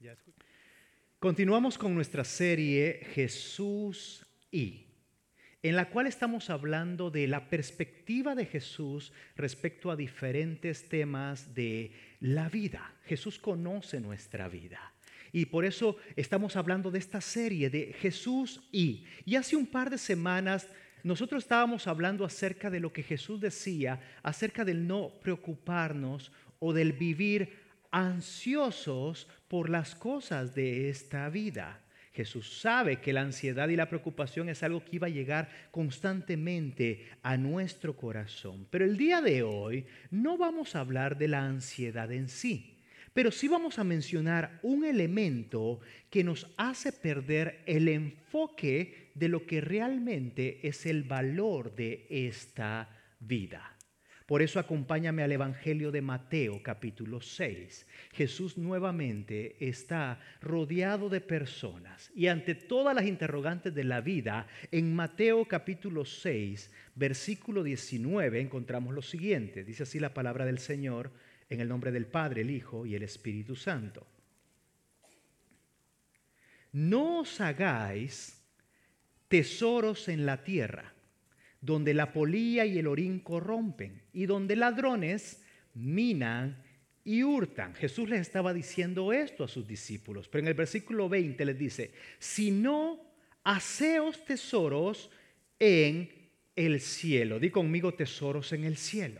Continuamos con nuestra serie Jesús en la cual estamos hablando de la perspectiva de Jesús respecto a diferentes temas de la vida. Jesús conoce nuestra vida. Y por eso estamos hablando de esta serie de Jesús y hace un par de semanas nosotros estábamos hablando acerca de lo que Jesús decía, acerca del no preocuparnos o del vivir ansiosos por las cosas de esta vida. Jesús sabe que la ansiedad y la preocupación es algo que iba a llegar constantemente a nuestro corazón. Pero el día de hoy no vamos a hablar de la ansiedad en sí, pero sí vamos a mencionar un elemento que nos hace perder el enfoque de lo que realmente es el valor de esta vida. Por eso acompáñame al Evangelio de Mateo capítulo 6. Jesús nuevamente está rodeado de personas y ante todas las interrogantes de la vida, en Mateo capítulo 6, versículo 19 encontramos lo siguiente. Dice así la palabra del Señor en el nombre del Padre, el Hijo y el Espíritu Santo. No os hagáis tesoros en la tierra, donde la polilla y el orín corrompen, y donde ladrones minan y hurtan. Jesús les estaba diciendo esto a sus discípulos, pero en el versículo 20 les dice, sino haceos tesoros en el cielo. Di conmigo, tesoros en el cielo.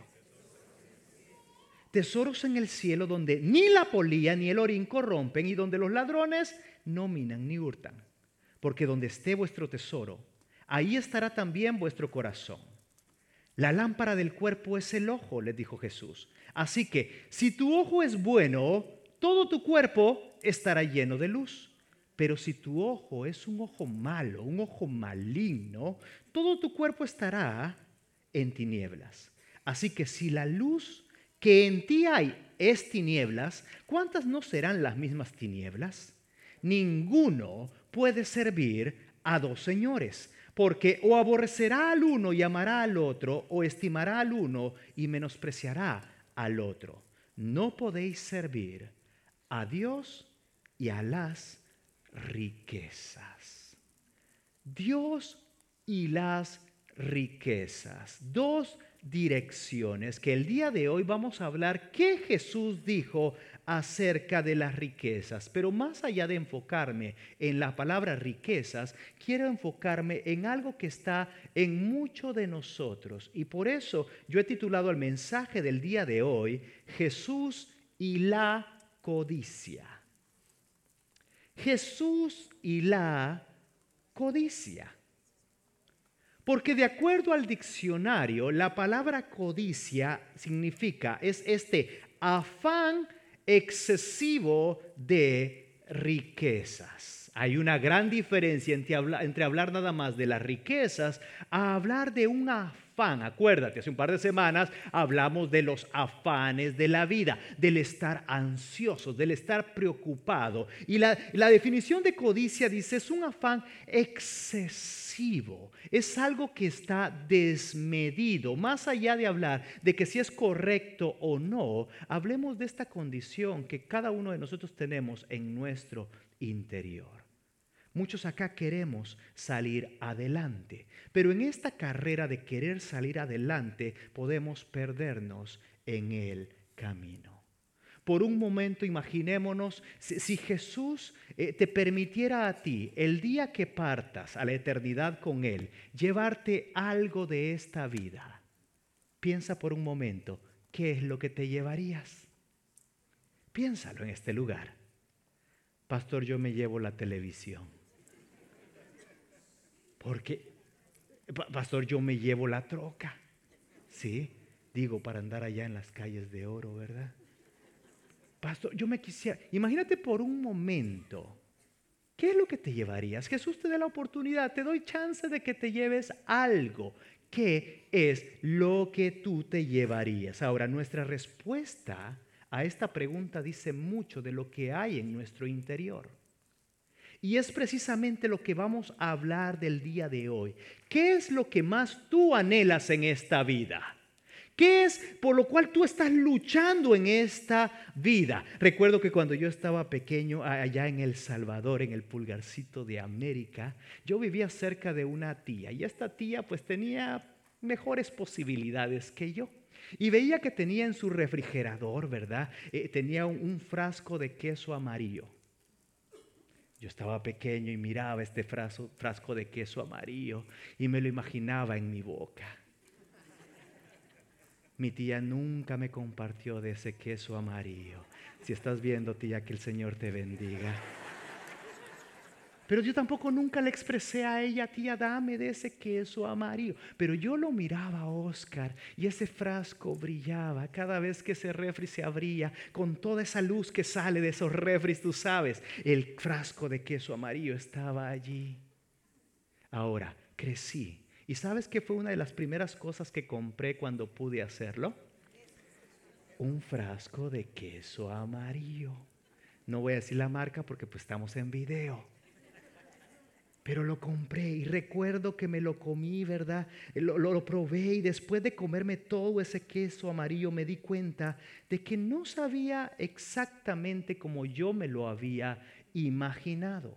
Tesoros en el cielo donde ni la polilla ni el orín corrompen y donde los ladrones no minan ni hurtan. Porque donde esté vuestro tesoro, ahí estará también vuestro corazón. La lámpara del cuerpo es el ojo, les dijo Jesús. Así que si tu ojo es bueno, todo tu cuerpo estará lleno de luz. Pero si tu ojo es un ojo malo, un ojo maligno, todo tu cuerpo estará en tinieblas. Así que si la luz que en ti hay es tinieblas, ¿cuántas no serán las mismas tinieblas? Ninguno puede servir a dos señores, porque o aborrecerá al uno y amará al otro, o estimará al uno y menospreciará al otro. No podéis servir a Dios y a las riquezas. Dios y las riquezas. Dos direcciones que el día de hoy vamos a hablar qué Jesús dijo acerca de las riquezas. Pero más allá de enfocarme en la palabra riquezas, quiero enfocarme en algo que está en muchos de nosotros. Y por eso yo he titulado el mensaje del día de hoy, Jesús y la codicia. Jesús y la codicia. Porque de acuerdo al diccionario, la palabra codicia significa, es este afán excesivo de riquezas. Hay una gran diferencia entre hablar nada más de las riquezas a hablar de un afán. Acuérdate, hace un par de semanas hablamos de los afanes de la vida, del estar ansioso, del estar preocupado. Y la definición de codicia dice, es un afán excesivo, es algo que está desmedido. Más allá de hablar de que si es correcto o no, hablemos de esta condición que cada uno de nosotros tenemos en nuestro interior. Muchos acá queremos salir adelante, pero en esta carrera de querer salir adelante podemos perdernos en el camino. Por un momento imaginémonos si Jesús te permitiera a ti, el día que partas a la eternidad con Él, llevarte algo de esta vida. Piensa por un momento, ¿qué es lo que te llevarías? Piénsalo en este lugar. Pastor, yo me llevo la televisión. Porque, pastor, yo me llevo la troca. Sí, digo, para andar allá en las calles de oro, ¿verdad? Pastor, yo me quisiera, imagínate por un momento, ¿qué es lo que te llevarías? Jesús te da la oportunidad, te doy chance de que te lleves algo. ¿Qué es lo que tú te llevarías? Ahora, nuestra respuesta a esta pregunta dice mucho de lo que hay en nuestro interior. Y es precisamente lo que vamos a hablar del día de hoy. ¿Qué es lo que más tú anhelas en esta vida? ¿Qué es por lo cual tú estás luchando en esta vida? Recuerdo que cuando yo estaba pequeño, allá en El Salvador, en el pulgarcito de América, yo vivía cerca de una tía. Y esta tía pues tenía mejores posibilidades que yo. Y veía que tenía en su refrigerador, ¿verdad? Tenía un frasco de queso amarillo. Yo estaba pequeño y miraba este frasco de queso amarillo y me lo imaginaba en mi boca. Mi tía nunca me compartió de ese queso amarillo. Si estás viendo, tía, que el Señor te bendiga. Pero yo tampoco nunca le expresé a ella, tía, dame de ese queso amarillo. Pero yo lo miraba a Oscar y ese frasco brillaba cada vez que ese refri se abría con toda esa luz que sale de esos refris, tú sabes. El frasco de queso amarillo estaba allí. Ahora, crecí. ¿Y sabes qué fue una de las primeras cosas que compré cuando pude hacerlo? Un frasco de queso amarillo. No voy a decir la marca porque pues estamos en video. Pero lo compré y recuerdo que me lo comí, ¿verdad? Lo probé y después de comerme todo ese queso amarillo me di cuenta de que no sabía exactamente como yo me lo había imaginado.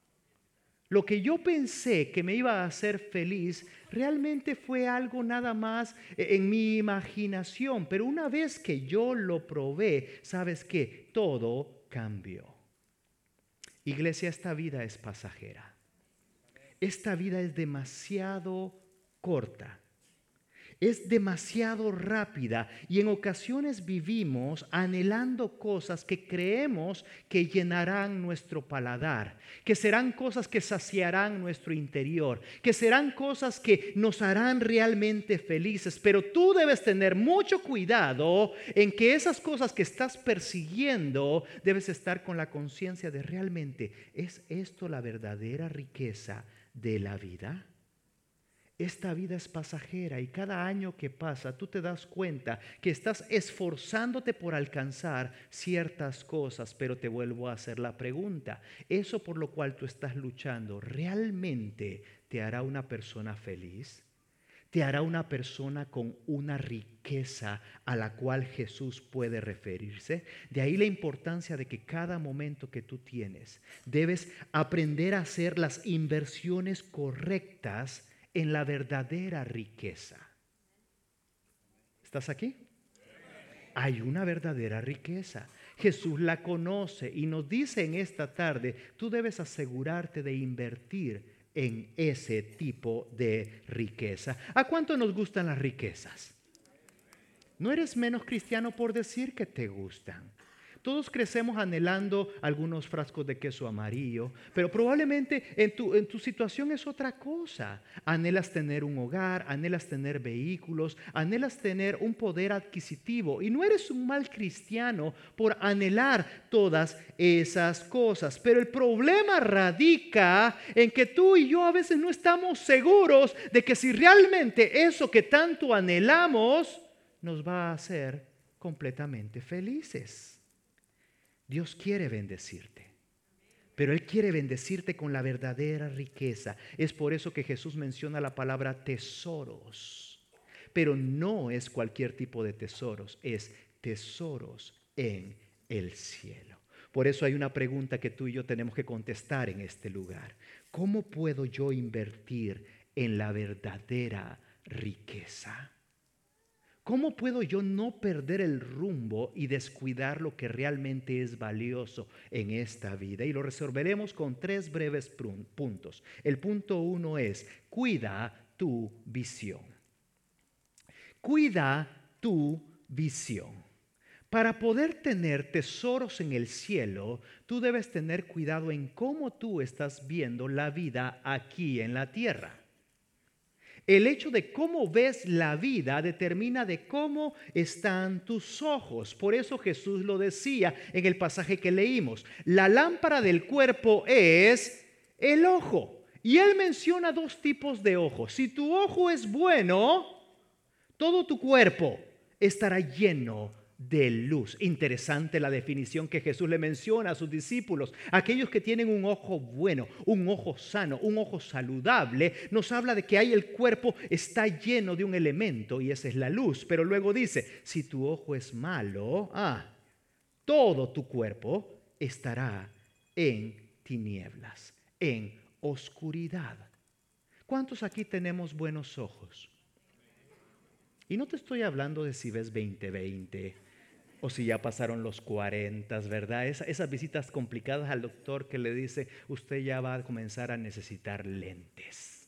Lo que yo pensé que me iba a hacer feliz realmente fue algo nada más en mi imaginación. Pero una vez que yo lo probé, ¿sabes qué? Todo cambió. Iglesia, esta vida es pasajera. Esta vida es demasiado corta. Es demasiado rápida y en ocasiones vivimos anhelando cosas que creemos que llenarán nuestro paladar, que serán cosas que saciarán nuestro interior, que serán cosas que nos harán realmente felices. Pero tú debes tener mucho cuidado en que esas cosas que estás persiguiendo, debes estar con la conciencia de realmente, ¿es esto la verdadera riqueza de la vida? Esta vida es pasajera y cada año que pasa tú te das cuenta que estás esforzándote por alcanzar ciertas cosas, pero te vuelvo a hacer la pregunta, ¿eso por lo cual tú estás luchando realmente te hará una persona feliz? ¿Te hará una persona con una riqueza a la cual Jesús puede referirse? De ahí la importancia de que cada momento que tú tienes debes aprender a hacer las inversiones correctas en la verdadera riqueza. ¿Estás aquí? Hay una verdadera riqueza. Jesús la conoce y nos dice en esta tarde, tú debes asegurarte de invertir en ese tipo de riqueza. ¿A cuánto nos gustan las riquezas? No eres menos cristiano por decir que te gustan. Todos crecemos anhelando algunos frascos de queso amarillo, pero probablemente en tu situación es otra cosa. Anhelas tener un hogar, anhelas tener vehículos, anhelas tener un poder adquisitivo. Y no eres un mal cristiano por anhelar todas esas cosas. Pero el problema radica en que tú y yo a veces no estamos seguros de que si realmente eso que tanto anhelamos nos va a hacer completamente felices. Dios quiere bendecirte, pero Él quiere bendecirte con la verdadera riqueza. Es por eso que Jesús menciona la palabra tesoros, pero no es cualquier tipo de tesoros, es tesoros en el cielo. Por eso hay una pregunta que tú y yo tenemos que contestar en este lugar. ¿Cómo puedo yo invertir en la verdadera riqueza? ¿Cómo puedo yo no perder el rumbo y descuidar lo que realmente es valioso en esta vida? Y lo resolveremos con 3 breves puntos. El punto 1 es, cuida tu visión. Cuida tu visión. Para poder tener tesoros en el cielo, tú debes tener cuidado en cómo tú estás viendo la vida aquí en la tierra. El hecho de cómo ves la vida determina de cómo están tus ojos. Por eso Jesús lo decía en el pasaje que leímos. La lámpara del cuerpo es el ojo. Y Él menciona 2 tipos de ojos. Si tu ojo es bueno, todo tu cuerpo estará lleno de luz. Interesante la definición que Jesús le menciona a sus discípulos. Aquellos que tienen un ojo bueno, un ojo sano, un ojo saludable, nos habla de que ahí el cuerpo está lleno de un elemento y esa es la luz. Pero luego dice, si tu ojo es malo, todo tu cuerpo estará en tinieblas, en oscuridad. ¿Cuántos aquí tenemos buenos ojos? Y no te estoy hablando de si ves 20/20 o si ya pasaron los 40, ¿verdad? Esas visitas complicadas al doctor que le dice, usted ya va a comenzar a necesitar lentes.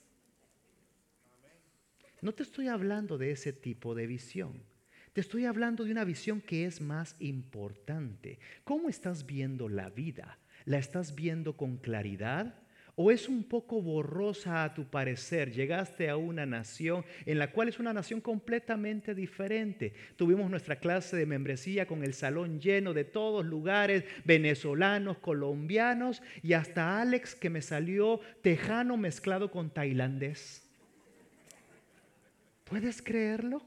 No te estoy hablando de ese tipo de visión. Te estoy hablando de una visión que es más importante. ¿Cómo estás viendo la vida? ¿La estás viendo con claridad? ¿O es un poco borrosa a tu parecer? Llegaste a una nación en la cual es una nación completamente diferente. Tuvimos nuestra clase de membresía con el salón lleno de todos lugares, venezolanos, colombianos y hasta Alex que me salió tejano mezclado con tailandés. ¿Puedes creerlo?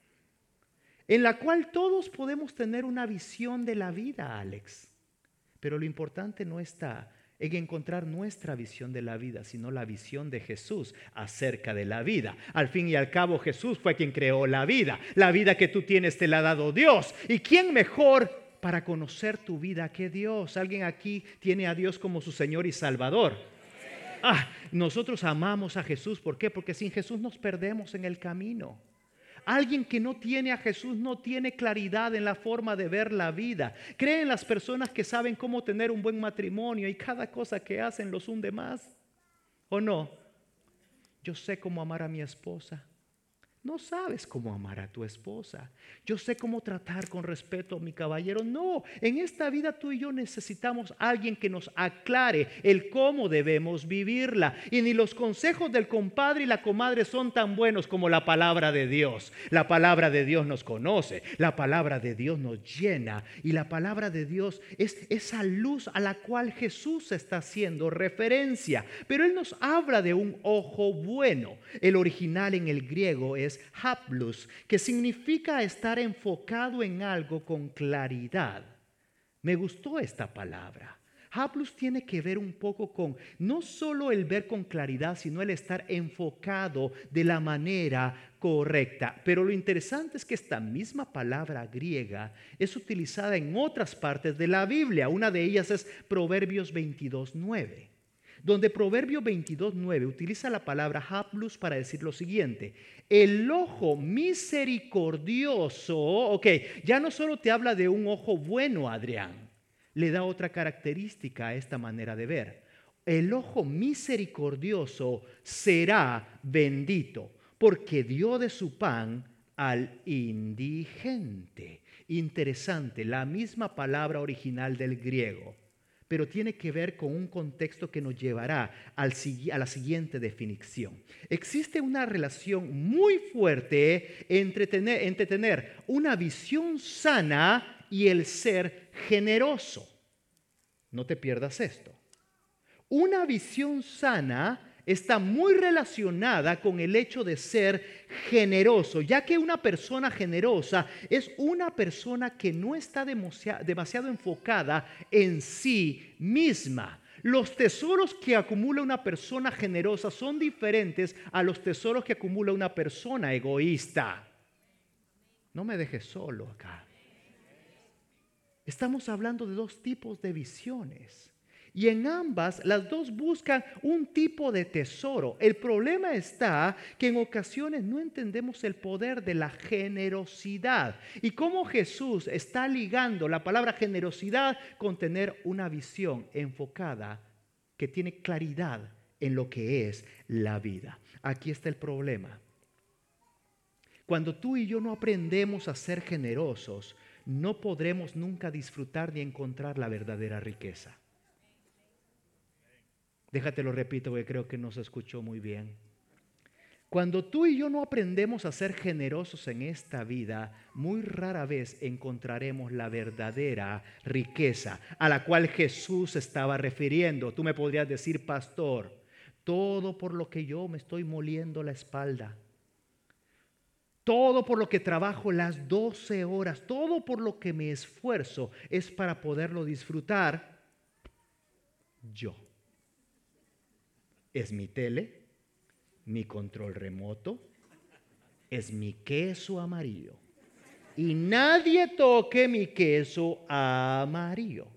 En la cual todos podemos tener una visión de la vida, Alex. Pero lo importante no está en encontrar nuestra visión de la vida, sino la visión de Jesús acerca de la vida. Al fin y al cabo, Jesús fue quien creó la vida. La vida que tú tienes te la ha dado Dios. ¿Y quién mejor para conocer tu vida que Dios? ¿Alguien aquí tiene a Dios como su Señor y Salvador? Nosotros amamos a Jesús. ¿Por qué? Porque sin Jesús nos perdemos en el camino. Alguien que no tiene a Jesús no tiene claridad en la forma de ver la vida. Creen las personas que saben cómo tener un buen matrimonio y cada cosa que hacen los hunde más. ¿O no? Yo sé cómo amar a mi esposa. No sabes cómo amar a tu esposa. Yo sé cómo tratar con respeto a mi caballero. No, en esta vida tú y yo necesitamos a alguien que nos aclare el cómo debemos vivirla. Y ni los consejos del compadre y la comadre son tan buenos como la palabra de Dios. La palabra de Dios nos conoce, la palabra de Dios nos llena y la palabra de Dios es esa luz a la cual Jesús está haciendo referencia. Pero Él nos habla de un ojo bueno. El original en el griego es haplus, que significa estar enfocado en algo con claridad. Me gustó esta palabra. Haplus tiene que ver un poco con no solo el ver con claridad, sino el estar enfocado de la manera correcta. Pero lo interesante es que esta misma palabra griega es utilizada en otras partes de la Biblia. Una de ellas es Proverbios 22:9. Donde Proverbio 22:9 utiliza la palabra haplus para decir lo siguiente: el ojo misericordioso, ya no solo te habla de un ojo bueno, Adrián, le da otra característica a esta manera de ver. El ojo misericordioso será bendito, porque dio de su pan al indigente. Interesante, la misma palabra original del griego, pero tiene que ver con un contexto que nos llevará a la siguiente definición. Existe una relación muy fuerte entre tener una visión sana y el ser generoso. No te pierdas esto. Una visión sana está muy relacionada con el hecho de ser generoso, ya que una persona generosa es una persona que no está demasiado enfocada en sí misma. Los tesoros que acumula una persona generosa son diferentes a los tesoros que acumula una persona egoísta. No me dejes solo acá. Estamos hablando de dos tipos de visiones. Y en ambas, las dos buscan un tipo de tesoro. El problema está que en ocasiones no entendemos el poder de la generosidad. Y cómo Jesús está ligando la palabra generosidad con tener una visión enfocada que tiene claridad en lo que es la vida. Aquí está el problema. Cuando tú y yo no aprendemos a ser generosos, no podremos nunca disfrutar ni encontrar la verdadera riqueza. Déjate lo repito porque creo que no se escuchó muy bien. Cuando tú y yo no aprendemos a ser generosos en esta vida, muy rara vez encontraremos la verdadera riqueza a la cual Jesús estaba refiriendo. Tú me podrías decir, pastor, todo por lo que yo me estoy moliendo la espalda. Todo por lo que trabajo las 12 horas, todo por lo que me esfuerzo es para poderlo disfrutar yo. Es mi tele, mi control remoto, es mi queso amarillo. Y nadie toque mi queso amarillo.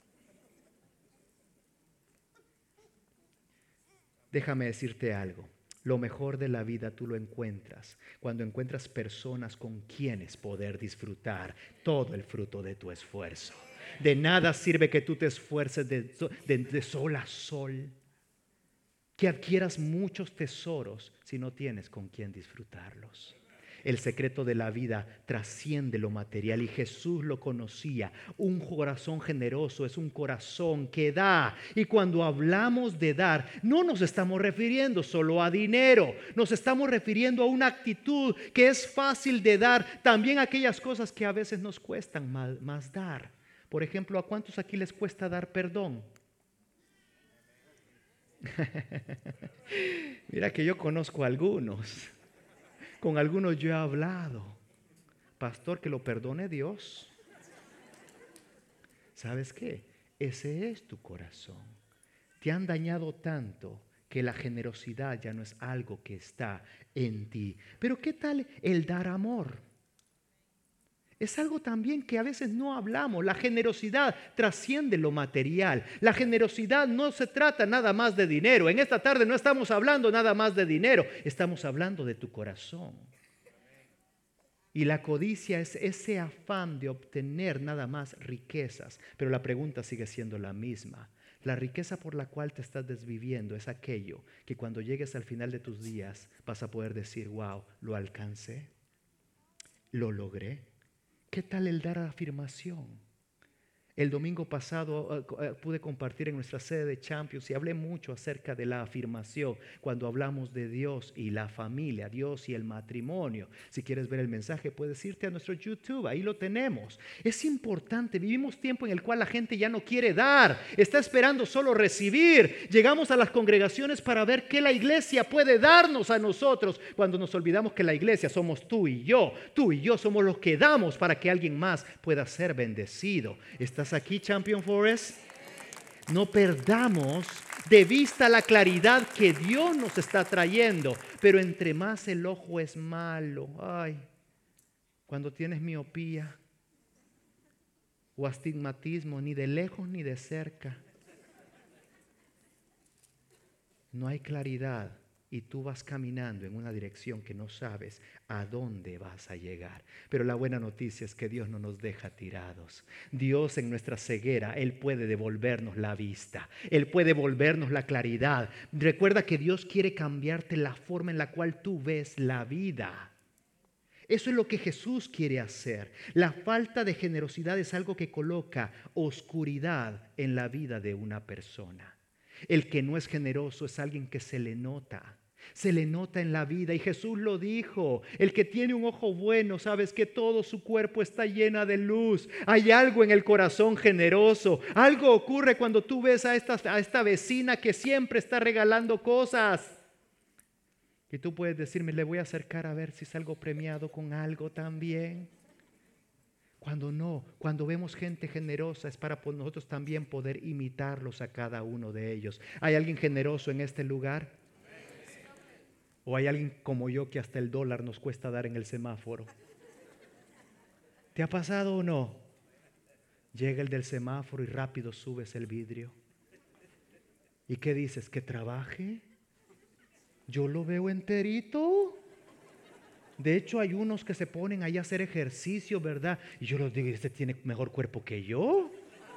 Déjame decirte algo. Lo mejor de la vida tú lo encuentras cuando encuentras personas con quienes poder disfrutar todo el fruto de tu esfuerzo. De nada sirve que tú te esfuerces de sol a sol, que adquieras muchos tesoros si no tienes con quien disfrutarlos. El secreto de la vida trasciende lo material y Jesús lo conocía. Un corazón generoso es un corazón que da. Y cuando hablamos de dar, no nos estamos refiriendo solo a dinero. Nos estamos refiriendo a una actitud que es fácil de dar. También aquellas cosas que a veces nos cuestan más dar. Por ejemplo, ¿a cuántos aquí les cuesta dar perdón? Mira que yo conozco a algunos. Con algunos yo he hablado. Pastor, que lo perdone Dios. ¿Sabes qué? Ese es tu corazón. Te han dañado tanto que la generosidad ya no es algo que está en ti. Pero ¿qué tal el dar amor? Es algo también que a veces no hablamos. La generosidad trasciende lo material. La generosidad no se trata nada más de dinero. En esta tarde no estamos hablando nada más de dinero. Estamos hablando de tu corazón. Y la codicia es ese afán de obtener nada más riquezas. Pero la pregunta sigue siendo la misma. La riqueza por la cual te estás desviviendo es aquello que cuando llegues al final de tus días vas a poder decir, wow, lo alcancé, lo logré. ¿Qué tal el dar afirmación? El domingo pasado pude compartir en nuestra sede de Champions y hablé mucho acerca de la afirmación cuando hablamos de Dios y la familia, Dios y el matrimonio. Si quieres ver el mensaje puedes irte a nuestro YouTube, ahí lo tenemos. Es importante, vivimos tiempo en el cual la gente ya no quiere dar, está esperando solo recibir. Llegamos a las congregaciones para ver qué la iglesia puede darnos a nosotros cuando nos olvidamos que la iglesia somos tú y yo. Tú y yo somos los que damos para que alguien más pueda ser bendecido. ¿Estás aquí, Champion Forest? No perdamos de vista la claridad que Dios nos está trayendo. Pero entre más el ojo es malo, ay, cuando tienes miopía o astigmatismo, ni de lejos ni de cerca, no hay claridad. Y tú vas caminando en una dirección que no sabes a dónde vas a llegar. Pero la buena noticia es que Dios no nos deja tirados. Dios en nuestra ceguera, Él puede devolvernos la vista. Él puede devolvernos la claridad. Recuerda que Dios quiere cambiarte la forma en la cual tú ves la vida. Eso es lo que Jesús quiere hacer. La falta de generosidad es algo que coloca oscuridad en la vida de una persona. El que no es generoso es alguien que se le nota en la vida. Y Jesús lo dijo, el que tiene un ojo bueno, sabes que todo su cuerpo está llena de luz. Hay algo en el corazón generoso. Algo ocurre cuando tú ves a esta vecina que siempre está regalando cosas. Y tú puedes decirme, le voy a acercar a ver si salgo premiado con algo también. Cuando vemos gente generosa es para nosotros también poder imitarlos a cada uno de ellos. ¿Hay alguien generoso en este lugar? ¿O hay alguien como yo que hasta el dólar nos cuesta dar en el semáforo? ¿Te ha pasado o no? Llega el del semáforo y rápido subes el vidrio. ¿Y qué dices? ¿Que trabaje? Yo lo veo enterito. De hecho, hay unos que se ponen ahí a hacer ejercicio, ¿verdad? Y yo les digo, ¿este tiene mejor cuerpo que yo?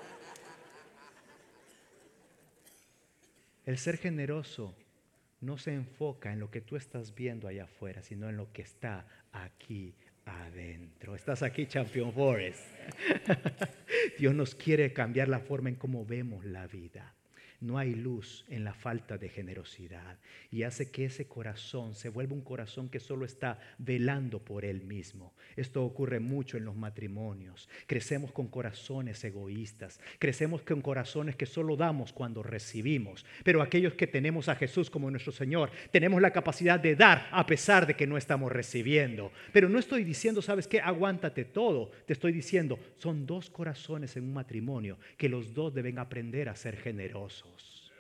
El ser generoso no se enfoca en lo que tú estás viendo allá afuera, sino en lo que está aquí adentro. Estás aquí, Champion Forest. Dios nos quiere cambiar la forma en cómo vemos la vida. No hay luz en la falta de generosidad y hace que ese corazón se vuelva un corazón que solo está velando por él mismo. Esto ocurre mucho en los matrimonios. Crecemos con corazones egoístas, crecemos con corazones que solo damos cuando recibimos. Pero aquellos que tenemos a Jesús como nuestro Señor, tenemos la capacidad de dar a pesar de que no estamos recibiendo. Pero no estoy diciendo, ¿sabes qué? Aguántate todo. Te estoy diciendo, son dos corazones en un matrimonio que los dos deben aprender a ser generosos.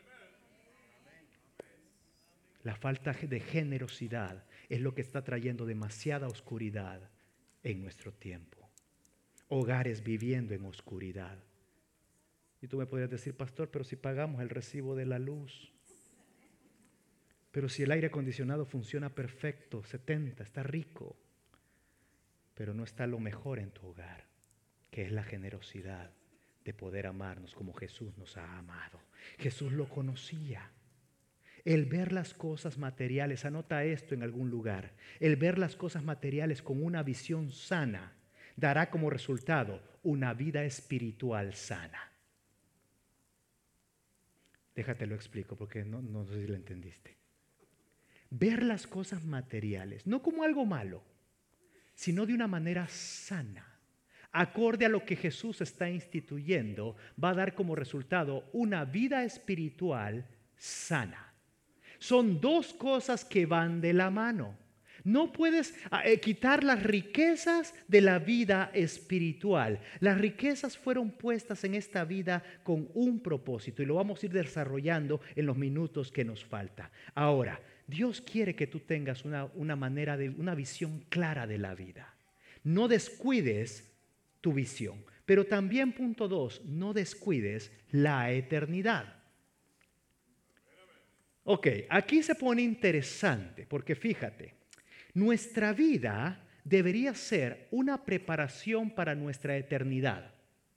La falta de generosidad es lo que está trayendo demasiada oscuridad en nuestro tiempo. Hogares viviendo en oscuridad. Y tú me podrías decir, pastor, pero si pagamos el recibo de la luz, pero si el aire acondicionado funciona perfecto, 70, está rico, pero no está lo mejor en tu hogar, que es la generosidad de poder amarnos como Jesús nos ha amado. Jesús lo conocía. El ver las cosas materiales, anota esto en algún lugar, el ver las cosas materiales con una visión sana dará como resultado una vida espiritual sana. Déjate lo explico porque no sé si lo entendiste. Ver las cosas materiales, no como algo malo, sino de una manera sana, acorde a lo que Jesús está instituyendo, va a dar como resultado una vida espiritual sana. Son dos cosas que van de la mano. No puedes quitar las riquezas de la vida espiritual. Las riquezas fueron puestas en esta vida con un propósito y lo vamos a ir desarrollando en los minutos que nos falta. Ahora, Dios quiere que tú tengas una visión clara de la vida. No descuides tu visión, pero también punto 2, no descuides la eternidad. Ok, aquí se pone interesante porque fíjate, nuestra vida debería ser una preparación para nuestra eternidad.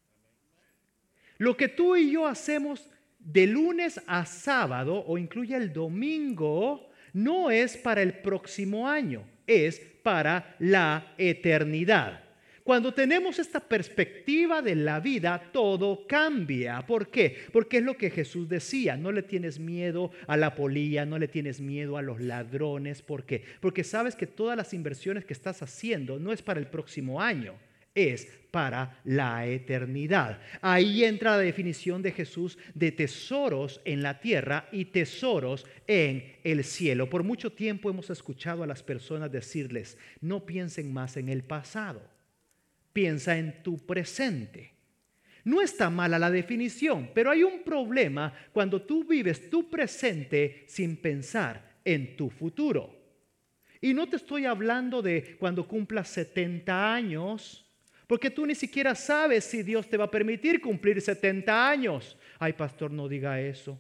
Lo que tú y yo hacemos de lunes a sábado o incluye el domingo no es para el próximo año, es para la eternidad. Cuando tenemos esta perspectiva de la vida, todo cambia. ¿Por qué? Porque es lo que Jesús decía, no le tienes miedo a la polilla, no le tienes miedo a los ladrones. ¿Por qué? Porque sabes que todas las inversiones que estás haciendo no es para el próximo año, es para la eternidad. Ahí entra la definición de Jesús de tesoros en la tierra y tesoros en el cielo. Por mucho tiempo hemos escuchado a las personas decirles, no piensen más en el pasado. Piensa en tu presente. No está mala la definición, pero hay un problema cuando tú vives tu presente sin pensar en tu futuro. Y no te estoy hablando de cuando cumplas 70 años, porque tú ni siquiera sabes si Dios te va a permitir cumplir 70 años. Ay, pastor, no diga eso.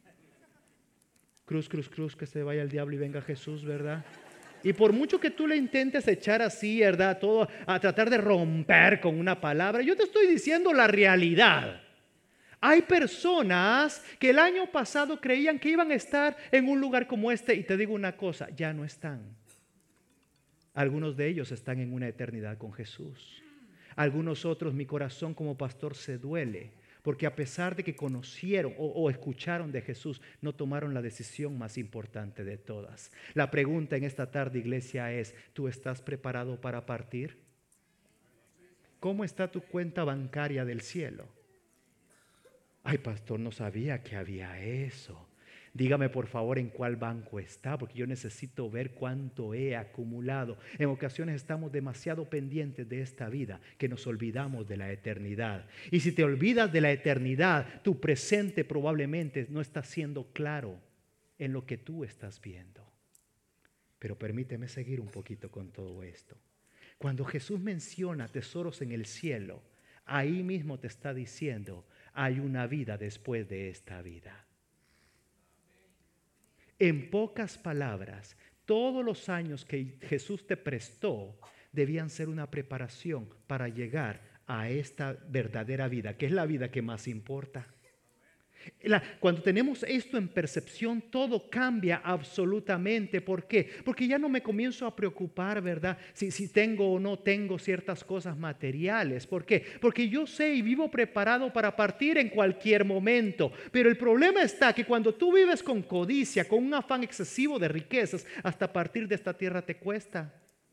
Cruz, cruz, cruz, que se vaya el diablo y venga Jesús, ¿verdad? Y por mucho que tú le intentes echar así, ¿verdad? Todo a tratar de romper con una palabra, yo te estoy diciendo la realidad. Hay personas que el año pasado creían que iban a estar en un lugar como este y te digo una cosa, ya no están. Algunos de ellos están en una eternidad con Jesús. Algunos otros, mi corazón como pastor se duele. Porque a pesar de que conocieron o escucharon de Jesús, no tomaron la decisión más importante de todas. La pregunta en esta tarde, iglesia, es, ¿tú estás preparado para partir? ¿Cómo está tu cuenta bancaria del cielo? Ay, pastor, no sabía que había eso. Dígame por favor en cuál banco está, porque yo necesito ver cuánto he acumulado. En ocasiones estamos demasiado pendientes de esta vida que nos olvidamos de la eternidad. Y si te olvidas de la eternidad, tu presente probablemente no está siendo claro en lo que tú estás viendo. Pero permíteme seguir un poquito con todo esto. Cuando Jesús menciona tesoros en el cielo, ahí mismo te está diciendo, hay una vida después de esta vida. En pocas palabras, todos los años que Jesús te prestó debían ser una preparación para llegar a esta verdadera vida, que es la vida que más importa. Cuando tenemos esto en percepción, todo cambia absolutamente. ¿Por qué? Porque ya no me comienzo a preocupar, ¿verdad? Si tengo o no tengo ciertas cosas materiales. ¿Por qué? Porque yo sé y vivo preparado para partir en cualquier momento. Pero el problema está que cuando tú vives con codicia, con un afán excesivo de riquezas, hasta partir de esta tierra te cuesta.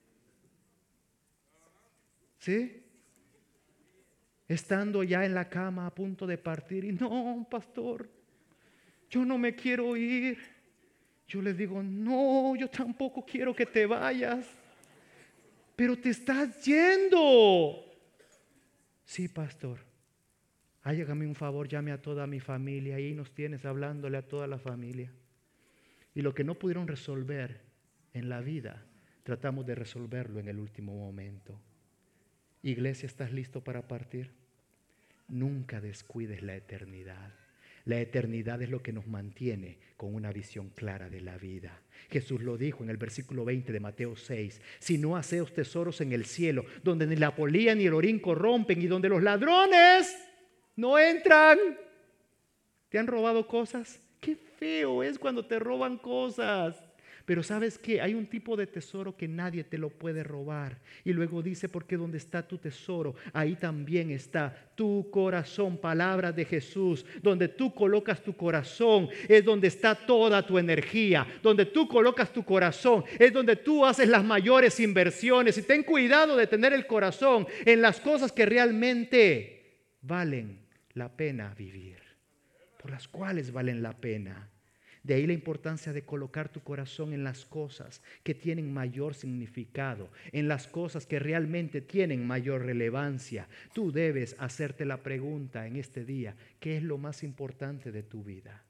¿Sí? Estando ya en la cama a punto de partir y no, pastor, yo no me quiero ir. Yo les digo, no, yo tampoco quiero que te vayas, pero te estás yendo. Sí, pastor, hágame un favor, llame a toda mi familia. Ahí nos tienes hablándole a toda la familia. Y lo que no pudieron resolver en la vida, tratamos de resolverlo en el último momento. Iglesia, ¿estás listo para partir? Nunca descuides la eternidad. La eternidad es lo que nos mantiene con una visión clara de la vida. Jesús lo dijo en el versículo 20 de Mateo 6. Si no hacéis tesoros en el cielo, donde ni la polilla ni el orín corrompen y donde los ladrones no entran. ¿Te han robado cosas? Qué feo es cuando te roban cosas. Pero ¿sabes qué? Hay un tipo de tesoro que nadie te lo puede robar. Y luego dice, porque donde está tu tesoro, ahí también está tu corazón. Palabras de Jesús. Donde tú colocas tu corazón es donde está toda tu energía. Donde tú colocas tu corazón es donde tú haces las mayores inversiones. Y ten cuidado de tener el corazón en las cosas que realmente valen la pena vivir. Por las cuales valen la pena. De ahí la importancia de colocar tu corazón en las cosas que tienen mayor significado, en las cosas que realmente tienen mayor relevancia. Tú debes hacerte la pregunta en este día, ¿qué es lo más importante de tu vida?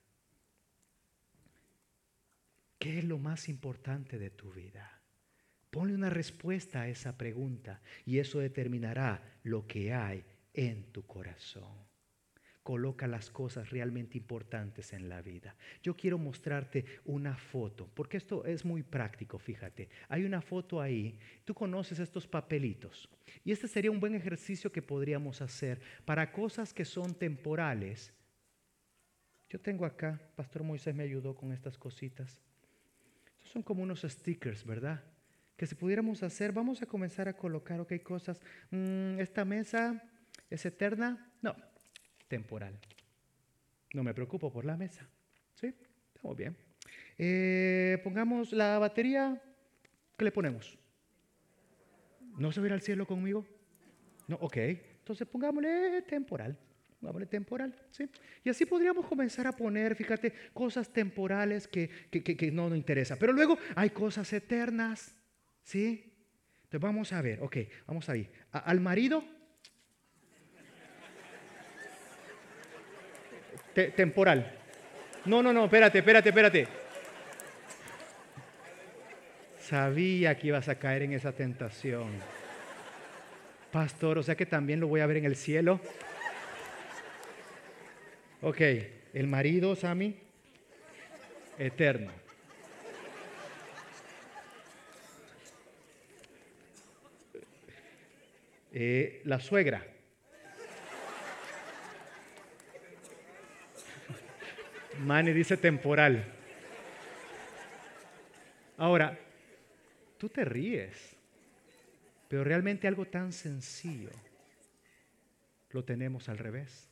¿Qué es lo más importante de tu vida? Ponle una respuesta a esa pregunta y eso determinará lo que hay en tu corazón. Coloca las cosas realmente importantes en la vida. Yo quiero mostrarte una foto, porque esto es muy práctico, fíjate. Hay una foto ahí, tú conoces estos papelitos. Y este sería un buen ejercicio que podríamos hacer para cosas que son temporales. Yo tengo acá, Pastor Moisés me ayudó con estas cositas. Estos son como unos stickers, ¿verdad? Que si pudiéramos hacer, vamos a comenzar a colocar, ok, cosas. ¿Esta mesa es eterna? No. Temporal. No me preocupo por la mesa. ¿Sí? Estamos bien. Pongamos la batería. ¿Qué le ponemos? ¿No se va a ir al cielo conmigo? No, ok. Entonces pongámosle temporal. Pongámosle temporal. ¿Sí? Y así podríamos comenzar a poner, fíjate, cosas temporales que no nos interesa. Pero luego hay cosas eternas. ¿Sí? Entonces vamos a ver. Ok, vamos a ir. Al marido. Temporal. No, espérate. Sabía que ibas a caer en esa tentación. Pastor, o sea que también lo voy a ver en el cielo. Ok, el marido, Sammy, eterno. La suegra. Manny dice temporal. Ahora, tú te ríes, pero realmente algo tan sencillo lo tenemos al revés.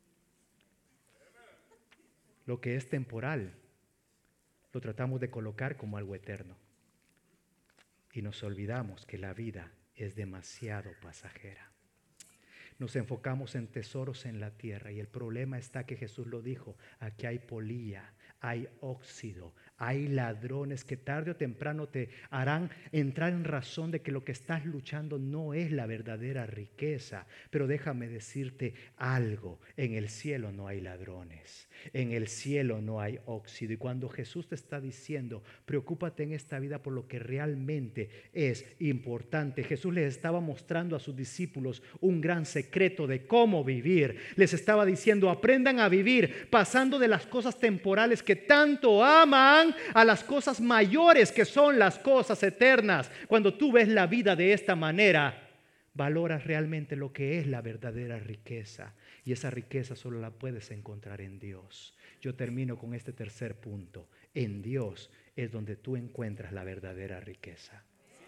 Lo que es temporal lo tratamos de colocar como algo eterno. Y nos olvidamos que la vida es demasiado pasajera. Nos enfocamos en tesoros en la tierra y el problema está que Jesús lo dijo, aquí hay polilla, hay óxido, hay ladrones que tarde o temprano te harán entrar en razón de que lo que estás luchando no es la verdadera riqueza. Pero déjame decirte algo, en el cielo no hay ladrones, en el cielo no hay óxido. Y cuando Jesús te está diciendo, preocúpate en esta vida por lo que realmente es importante, Jesús les estaba mostrando a sus discípulos un gran secreto de cómo vivir. Les estaba diciendo, aprendan a vivir pasando de las cosas temporales que tanto aman a las cosas mayores que son las cosas eternas. Cuando tú ves la vida de esta manera, valoras realmente lo que es la verdadera riqueza. Y esa riqueza solo la puedes encontrar en Dios. Yo termino con este tercer punto. En Dios es donde tú encuentras la verdadera riqueza.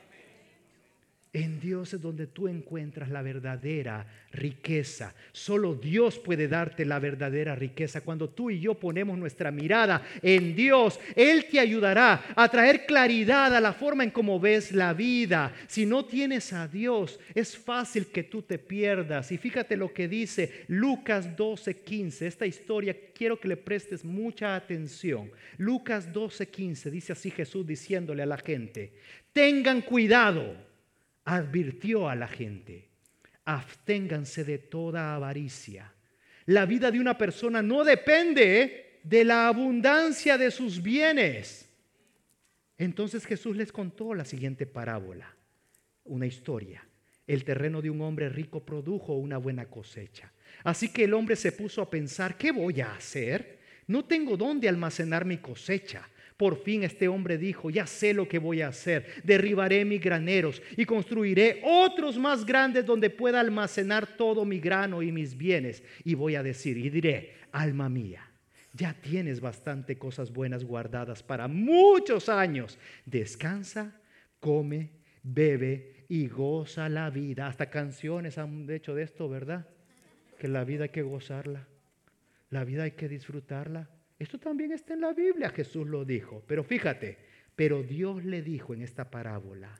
En Dios es donde tú encuentras la verdadera riqueza. Solo Dios puede darte la verdadera riqueza. Cuando tú y yo ponemos nuestra mirada en Dios, Él te ayudará a traer claridad a la forma en cómo ves la vida. Si no tienes a Dios, es fácil que tú te pierdas. Y fíjate lo que dice Lucas 12:15. Esta historia quiero que le prestes mucha atención. Lucas 12:15 dice así Jesús diciéndole a la gente: tengan cuidado. Advirtió a la gente: absténganse de toda avaricia. La vida de una persona no depende de la abundancia de sus bienes. Entonces Jesús les contó la siguiente parábola, una historia. El terreno de un hombre rico produjo una buena cosecha. Así que el hombre se puso a pensar: ¿qué voy a hacer? No tengo dónde almacenar mi cosecha. Por fin este hombre dijo: ya sé lo que voy a hacer. Derribaré mis graneros y construiré otros más grandes donde pueda almacenar todo mi grano y mis bienes. Y voy a decir y diré: alma mía, ya tienes bastante cosas buenas guardadas para muchos años. Descansa, come, bebe y goza la vida. Hasta canciones han hecho de esto, ¿verdad? Que la vida hay que gozarla. La vida hay que disfrutarla. Esto también está en la Biblia, Jesús lo dijo. Pero fíjate, pero Dios le dijo en esta parábola: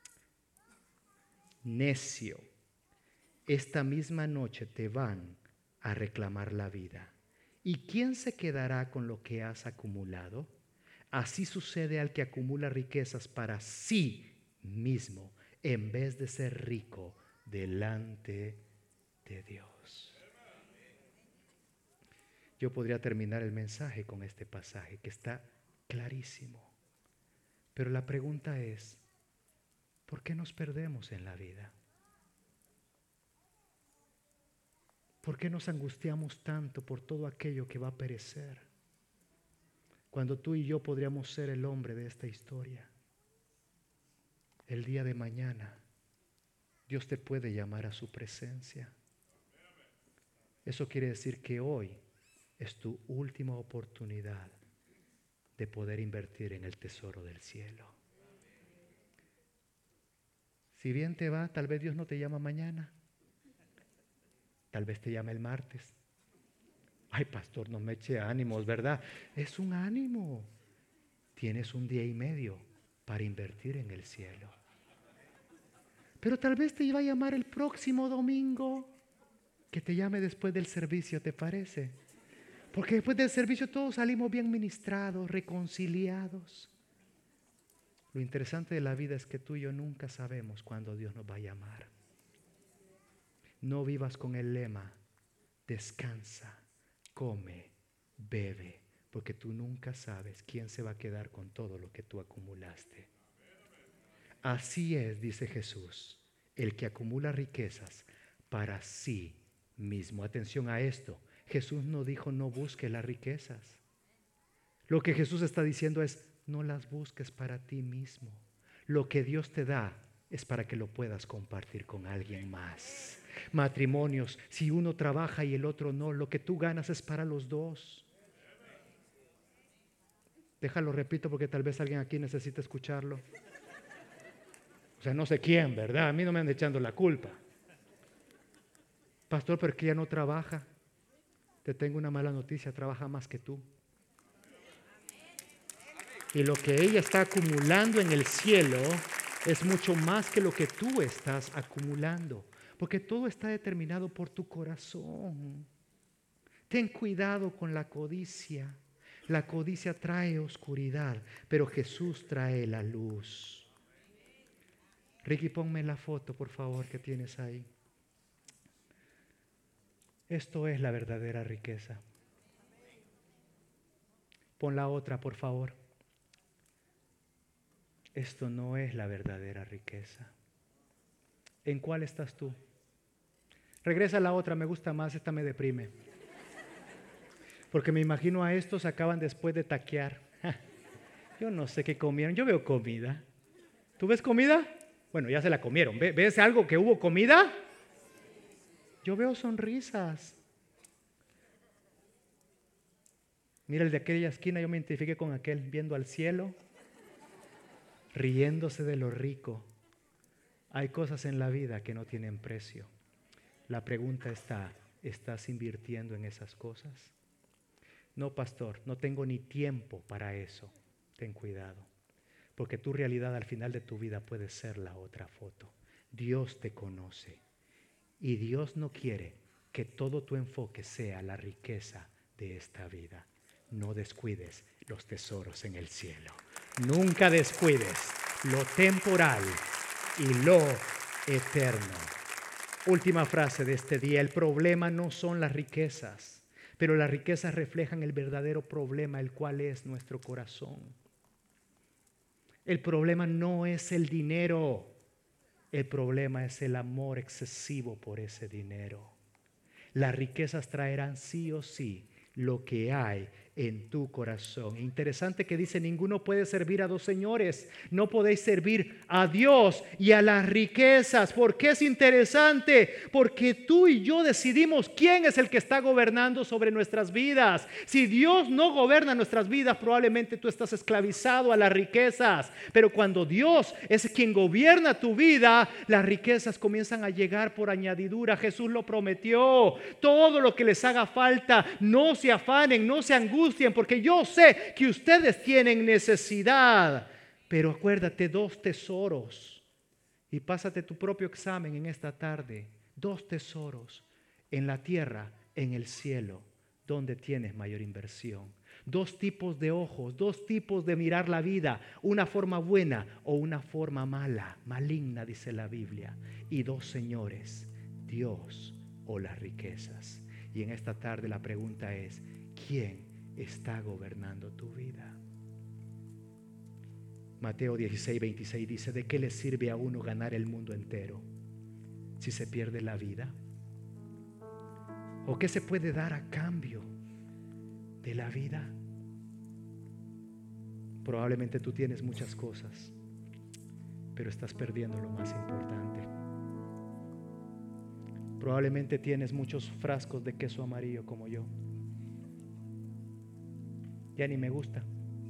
necio, esta misma noche te van a reclamar la vida. ¿Y quién se quedará con lo que has acumulado? Así sucede al que acumula riquezas para sí mismo, en vez de ser rico delante de Dios. Yo podría terminar el mensaje con este pasaje que está clarísimo. Pero la pregunta es: ¿por qué nos perdemos en la vida? ¿Por qué nos angustiamos tanto por todo aquello que va a perecer? Cuando tú y yo podríamos ser el hombre de esta historia. El día de mañana Dios te puede llamar a su presencia. Eso quiere decir que hoy es tu última oportunidad de poder invertir en el tesoro del cielo. Si bien te va, tal vez Dios no te llama mañana. Tal vez te llama el martes. Ay, pastor, no me eche ánimos, ¿verdad? Es un ánimo. Tienes un día y medio para invertir en el cielo. Pero tal vez te iba a llamar el próximo domingo. Que te llame después del servicio, ¿te parece? Porque después del servicio todos salimos bien ministrados, reconciliados. Lo interesante de la vida es que tú y yo nunca sabemos cuándo Dios nos va a llamar. No vivas con el lema: descansa, come, bebe, porque tú nunca sabes quién se va a quedar con todo lo que tú acumulaste. Así es, dice Jesús, el que acumula riquezas para sí mismo. Atención a esto. Jesús no dijo: no busques las riquezas. Lo que Jesús está diciendo es: no las busques para ti mismo. Lo que Dios te da es para que lo puedas compartir con alguien más. Matrimonios, si uno trabaja y el otro no, lo que tú ganas es para los dos. Déjalo, repito, porque tal vez alguien aquí necesite escucharlo. O sea, no sé quién, ¿verdad? A mí no me andan echando la culpa. Pastor, pero que ella no trabaja. Te tengo una mala noticia: trabaja más que tú. Y lo que ella está acumulando en el cielo es mucho más que lo que tú estás acumulando. Porque todo está determinado por tu corazón. Ten cuidado con la codicia. La codicia trae oscuridad, pero Jesús trae la luz. Ricky, ponme la foto, por favor, que tienes ahí. Esto es la verdadera riqueza. Pon la otra, por favor. Esto no es la verdadera riqueza. ¿En cuál estás tú? Regresa a la otra, me gusta más, esta me deprime. Porque me imagino a estos acaban después de taquear. Yo no sé qué comieron, yo veo comida. ¿Tú ves comida? Bueno, ya se la comieron. ¿Ves algo que hubo comida? Yo veo sonrisas. Mira, el de aquella esquina, yo me identifiqué con aquel, viendo al cielo, riéndose de lo rico. Hay cosas en la vida que no tienen precio. La pregunta está, ¿estás invirtiendo en esas cosas? No, pastor, no tengo ni tiempo para eso. Ten cuidado, porque tu realidad al final de tu vida puede ser la otra foto. Dios te conoce y Dios no quiere que todo tu enfoque sea la riqueza de esta vida. No descuides los tesoros en el cielo. Nunca descuides lo temporal y lo eterno. Última frase de este día. El problema no son las riquezas, pero las riquezas reflejan el verdadero problema, el cual es nuestro corazón. El problema no es el dinero, el problema es el amor excesivo por ese dinero. Las riquezas traerán sí o sí lo que hay en tu corazón. Interesante que dice, ninguno puede servir a dos señores. No podéis servir a Dios y a las riquezas. ¿Por qué es interesante? Porque tú y yo decidimos quién es el que está gobernando sobre nuestras vidas. Si Dios no gobierna nuestras vidas, probablemente tú estás esclavizado a las riquezas. Pero cuando Dios es quien gobierna tu vida, las riquezas comienzan a llegar por añadidura. Jesús lo prometió. Todo lo que les haga falta, no se afanen, no se angustien, porque yo sé que ustedes tienen necesidad. Pero acuérdate, 2 tesoros, y pásate tu propio examen en esta tarde. 2 tesoros en la tierra, en el cielo. ¿Dónde tienes mayor inversión? 2 tipos de ojos, 2 tipos de mirar la vida, una forma buena o una forma mala, maligna, dice la Biblia. Y 2 señores, Dios o las riquezas. Y en esta tarde la pregunta es, ¿quién está gobernando tu vida? Mateo 16:26 dice, ¿de qué le sirve a uno ganar el mundo entero si se pierde la vida? ¿O qué se puede dar a cambio de la vida? Probablemente tú tienes muchas cosas, pero estás perdiendo lo más importante. Probablemente tienes muchos frascos de queso amarillo como yo. Ya ni me gusta.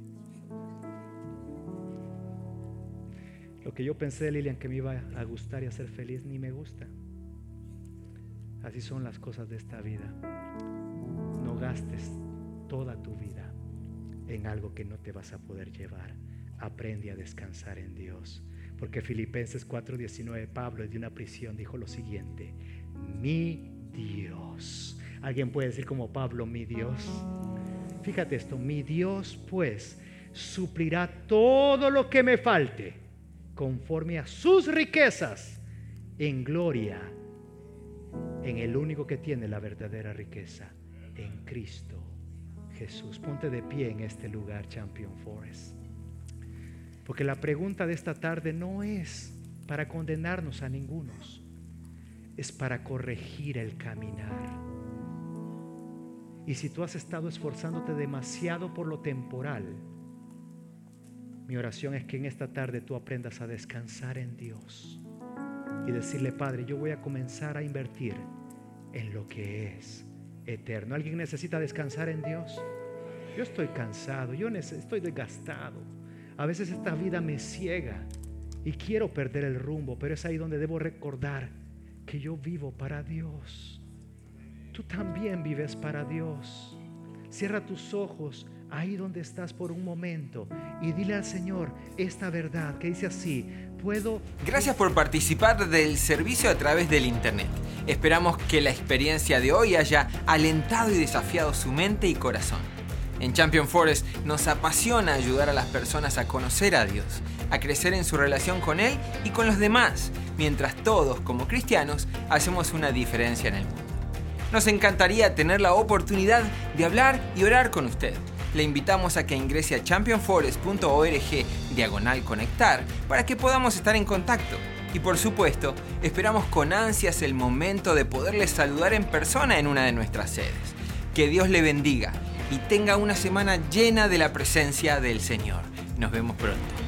Lo que yo pensé, Lilian, que me iba a gustar y a ser feliz, ni me gusta. Así son las cosas de esta vida. No gastes toda tu vida en algo que no te vas a poder llevar. Aprende a descansar en Dios. Porque Filipenses 4:19, Pablo de una prisión dijo lo siguiente: mi Dios. ¿Alguien puede decir como Pablo, mi Dios? Fíjate esto, mi Dios pues suplirá todo lo que me falte conforme a sus riquezas en gloria, en el único que tiene la verdadera riqueza, en Cristo Jesús. Ponte de pie en este lugar, Champion Forest. Porque la pregunta de esta tarde no es para condenarnos a ninguno, es para corregir el caminar. Y si tú has estado esforzándote demasiado por lo temporal, mi oración es que en esta tarde tú aprendas a descansar en Dios y decirle: Padre, yo voy a comenzar a invertir en lo que es eterno. ¿Alguien necesita descansar en Dios? Yo estoy cansado, estoy desgastado. A veces esta vida me ciega y quiero perder el rumbo, pero es ahí donde debo recordar que yo vivo para Dios. Tú también vives para Dios. Cierra tus ojos ahí donde estás por un momento y dile al Señor esta verdad que dice así: Gracias por participar del servicio a través del internet. Esperamos que la experiencia de hoy haya alentado y desafiado su mente y corazón. En Champion Forest nos apasiona ayudar a las personas a conocer a Dios, a crecer en su relación con Él y con los demás, mientras todos, como cristianos, hacemos una diferencia en el mundo. Nos encantaría tener la oportunidad de hablar y orar con usted. Le invitamos a que ingrese a championforest.org/conectar para que podamos estar en contacto. Y por supuesto, esperamos con ansias el momento de poderles saludar en persona en una de nuestras sedes. Que Dios le bendiga y tenga una semana llena de la presencia del Señor. Nos vemos pronto.